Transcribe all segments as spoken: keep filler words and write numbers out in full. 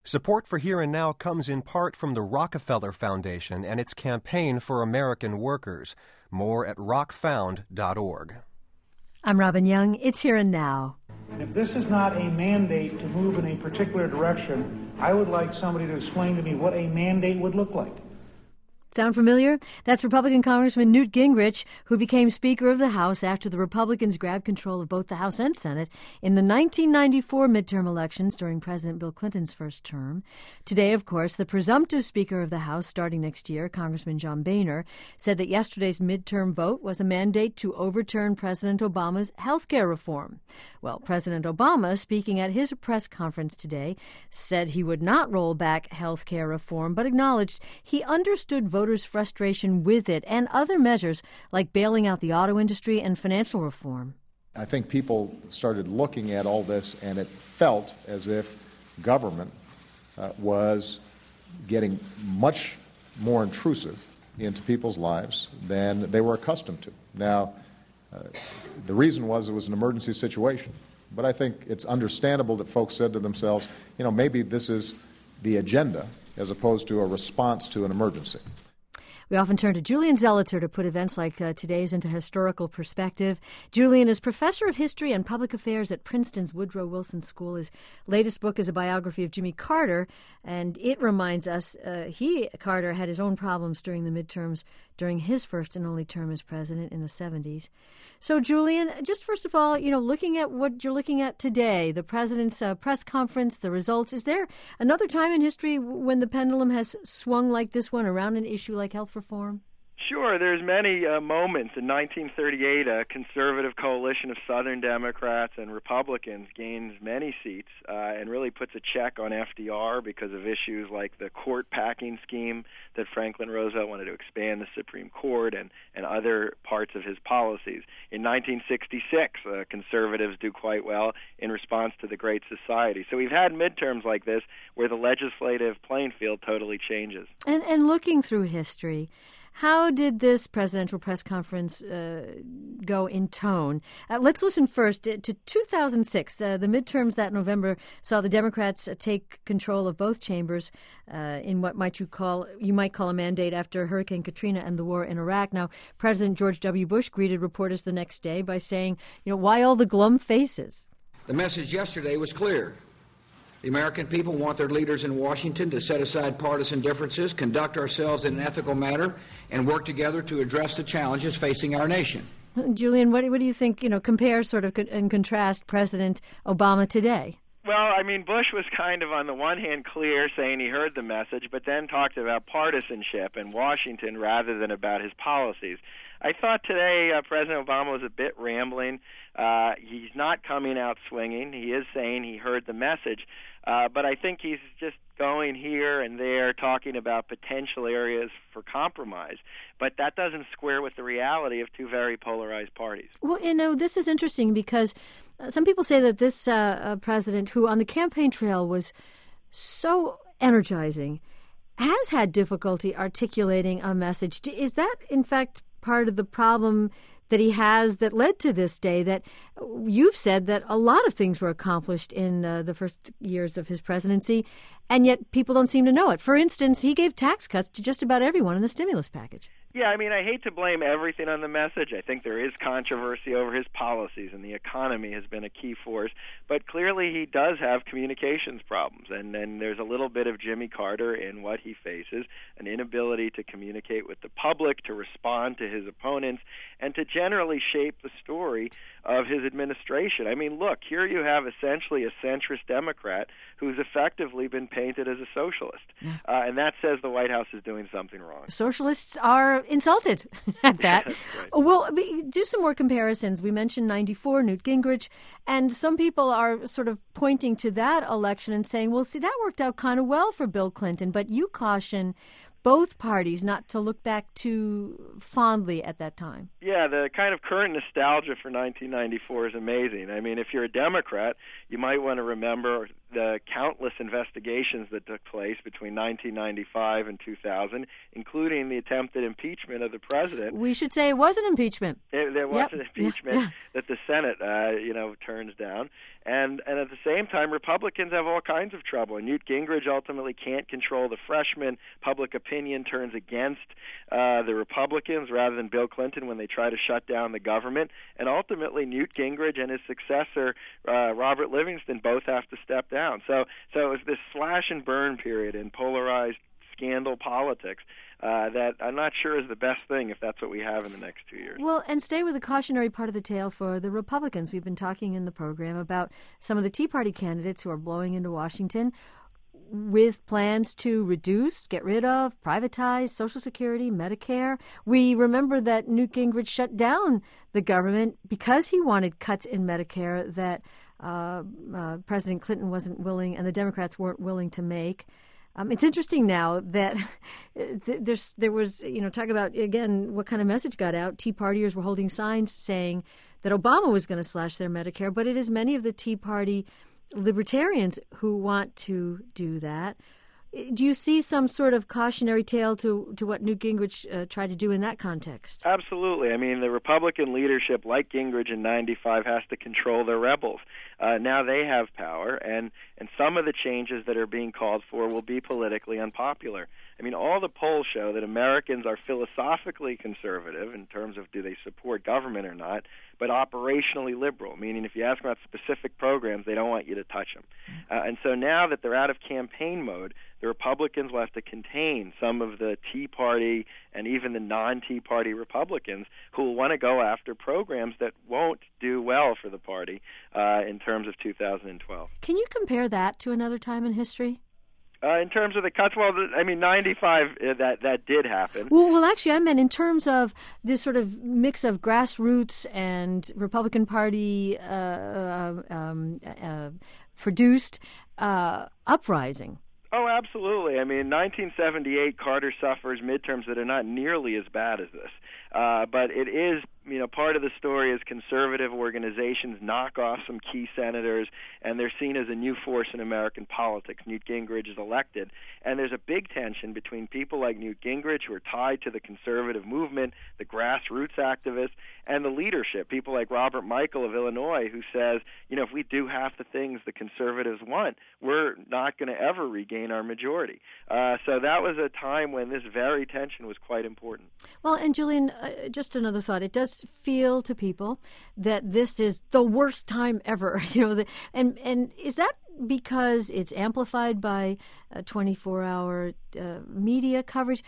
Support for Here and Now comes in part from the Rockefeller Foundation and its campaign for American workers. More at rock found dot org. I'm Robin Young. It's Here and Now. If this is not a mandate to move in a particular direction, I would like somebody to explain to me what a mandate would look like. Sound familiar? That's Republican Congressman Newt Gingrich, who became Speaker of the House after the Republicans grabbed control of both the House and Senate in the nineteen ninety-four midterm elections during President Bill Clinton's first term. Today, of course, the presumptive Speaker of the House starting next year, Congressman John Boehner, said that yesterday's midterm vote was a mandate to overturn President Obama's health care reform. Well, President Obama, speaking at his press conference today, said he would not roll back health care reform, but acknowledged he understood voters' frustration with it and other measures like bailing out the auto industry and financial reform. I think people started looking at all this, and it felt as if government uh, was getting much more intrusive into people's lives than they were accustomed to. Now, uh, the reason was it was an emergency situation, but I think it's understandable that folks said to themselves, you know, maybe this is the agenda as opposed to a response to an emergency. We often turn to Julian Zelizer to put events like uh, today's into historical perspective. Julian is professor of history and public affairs at Princeton's Woodrow Wilson School. His latest book is a biography of Jimmy Carter, and it reminds us uh, he, Carter, had his own problems during the midterms during his first and only term as president in the seventies. So, Julian, just first of all, you know, looking at what you're looking at today, the president's uh, press conference, the results, is there another time in history when the pendulum has swung like this one around an issue like health reform? Sure. There's many uh, moments. In nineteen thirty-eight, a conservative coalition of Southern Democrats and Republicans gains many seats uh, and really puts a check on F D R because of issues like the court packing scheme that Franklin Roosevelt wanted to expand the Supreme Court and, and other parts of his policies. In nineteen sixty-six, uh, conservatives do quite well in response to the Great Society. So we've had midterms like this where the legislative playing field totally changes. And, and looking through history, how did this presidential press conference uh, go in tone? Uh, let's listen first to two thousand six. Uh, the midterms that November saw the Democrats uh, take control of both chambers uh, in what might you call you might call a mandate after Hurricane Katrina and the war in Iraq. Now, President George W. Bush greeted reporters the next day by saying, "You know, why all the glum faces?" The message yesterday was clear. The American people want their leaders in Washington to set aside partisan differences, conduct ourselves in an ethical manner, and work together to address the challenges facing our nation. Julian, what, what do you think, you know, compare sort of and contrast President Obama today? Well, I mean, Bush was kind of on the one hand clear, saying he heard the message, but then talked about partisanship in Washington rather than about his policies. I thought today uh, President Obama was a bit rambling. Uh, he's not coming out swinging. He is saying he heard the message, uh, but I think he's just going here and there talking about potential areas for compromise. But that doesn't square with the reality of two very polarized parties. Well, you know, this is interesting because uh, some people say that this uh, uh, president, who on the campaign trail was so energizing, has had difficulty articulating a message. Is that, in fact, part of the problem that he has that led to this day? That you've said that a lot of things were accomplished in uh, the first years of his presidency, and yet people don't seem to know it. For instance, he gave tax cuts to just about everyone in the stimulus package. Yeah, I mean, I hate to blame everything on the message. I think there is controversy over his policies, and the economy has been a key force. But clearly he does have communications problems, and then there's a little bit of Jimmy Carter in what he faces, an inability to communicate with the public, to respond to his opponents, and to generally shape the story of his administration. I mean, look, here you have essentially a centrist Democrat who's effectively been painted as a socialist, yeah. uh, and that says the White House is doing something wrong. Socialists are insulted at that. Right. Well, do some more comparisons. We mentioned ninety-four, Newt Gingrich, and some people are sort of pointing to that election and saying, well, see, that worked out kind of well for Bill Clinton, but you caution both parties not to look back too fondly at that time. Yeah, the kind of current nostalgia for nineteen ninety-four is amazing. I mean, if you're a Democrat, you might want to remember the countless investigations that took place between nineteen ninety-five and two thousand, including the attempted impeachment of the president. We should say it was an impeachment. There, there was yep. an impeachment yeah. that the Senate, uh, you know, turns down. And and at the same time, Republicans have all kinds of trouble. And Newt Gingrich ultimately can't control the freshmen. Public opinion turns against uh, the Republicans rather than Bill Clinton when they try to shut down the government. And ultimately, Newt Gingrich and his successor, uh, Robert Livingston, both have to step down. So, so it was this slash and burn period in polarized scandal politics uh, that I'm not sure is the best thing if that's what we have in the next two years. Well, and stay with the cautionary part of the tale for the Republicans. We've been talking in the program about some of the Tea Party candidates who are blowing into Washington with plans to reduce, get rid of, privatize Social Security, Medicare. We remember that Newt Gingrich shut down the government because he wanted cuts in Medicare that uh, uh, President Clinton wasn't willing and the Democrats weren't willing to make. Um, it's interesting now that th- there's there was, you know, talk about, again, what kind of message got out. Tea Partiers were holding signs saying that Obama was going to slash their Medicare, but it is many of the Tea Party libertarians who want to do that. Do you see some sort of cautionary tale to, to what Newt Gingrich uh, tried to do in that context? Absolutely. I mean, the Republican leadership, like Gingrich in ninety-five, has to control their rebels. Uh, now they have power, and, and some of the changes that are being called for will be politically unpopular. I mean, all the polls show that Americans are philosophically conservative in terms of do they support government or not, but operationally liberal, meaning if you ask them about specific programs, they don't want you to touch them. Uh, and so now that they're out of campaign mode, the Republicans will have to contain some of the Tea Party and even the non-Tea Party Republicans who will want to go after programs that won't do well for the party uh, in terms of two thousand twelve. Can you compare that to another time in history? Uh, in terms of the cuts, well, I mean, ninety-five, uh, that that did happen. Well, well, actually, I meant in terms of this sort of mix of grassroots and Republican Party uh, uh, um, uh, produced uh, uprising. Oh, absolutely. I mean, nineteen seventy-eight, Carter suffers midterms that are not nearly as bad as this. Uh, but it is, you know, part of the story is conservative organizations knock off some key senators, and they're seen as a new force in American politics. Newt Gingrich is elected, and there's a big tension between people like Newt Gingrich, who are tied to the conservative movement, the grassroots activists, and the leadership, people like Robert Michael of Illinois, who says, you know, if we do half the things the conservatives want, we're not going to ever regain our majority. Uh, so that was a time when this very tension was quite important. Well, and Julian, uh, just another thought. It does feel to people that this is the worst time ever. You know, the, and and is that because it's amplified by uh, twenty-four hour uh, media coverage?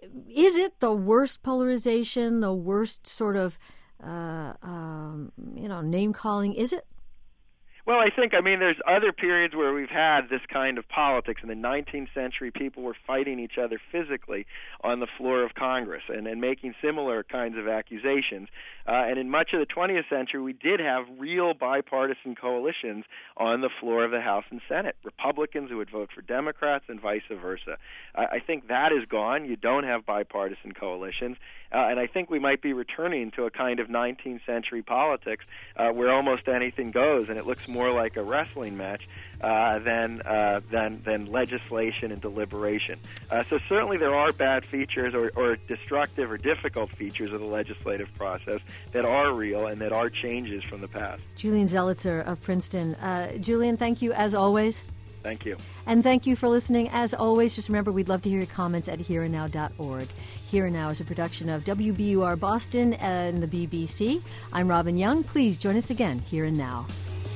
Is it the worst polarization, the worst sort of uh, um, you know, name calling? Is it? Well, I think, I mean, there's other periods where we've had this kind of politics. In the nineteenth century, people were fighting each other physically on the floor of Congress and, and making similar kinds of accusations. Uh, and in much of the twentieth century, we did have real bipartisan coalitions on the floor of the House and Senate, Republicans who would vote for Democrats and vice versa. Uh, I think that is gone. You don't have bipartisan coalitions. Uh, and I think we might be returning to a kind of nineteenth century politics uh, where almost anything goes, and it looks more like a wrestling match uh, than, uh, than than legislation and deliberation. Uh, so certainly there are bad features or, or destructive or difficult features of the legislative process that are real and that are changes from the past. Julian Zelizer of Princeton. Uh, Julian, thank you as always. Thank you. And thank you for listening. As always, just remember, we'd love to hear your comments at here and now dot org. Here and Now is a production of W B U R Boston and the B B C. I'm Robin Young. Please join us again, Here and Now.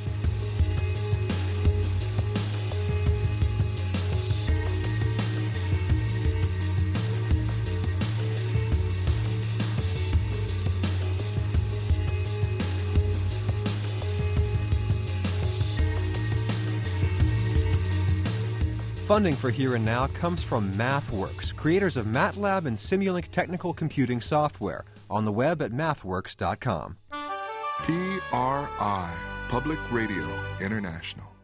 Funding for Here and Now comes from MathWorks, creators of MATLAB and Simulink technical computing software, on the web at mathworks dot com. P R I, Public Radio International.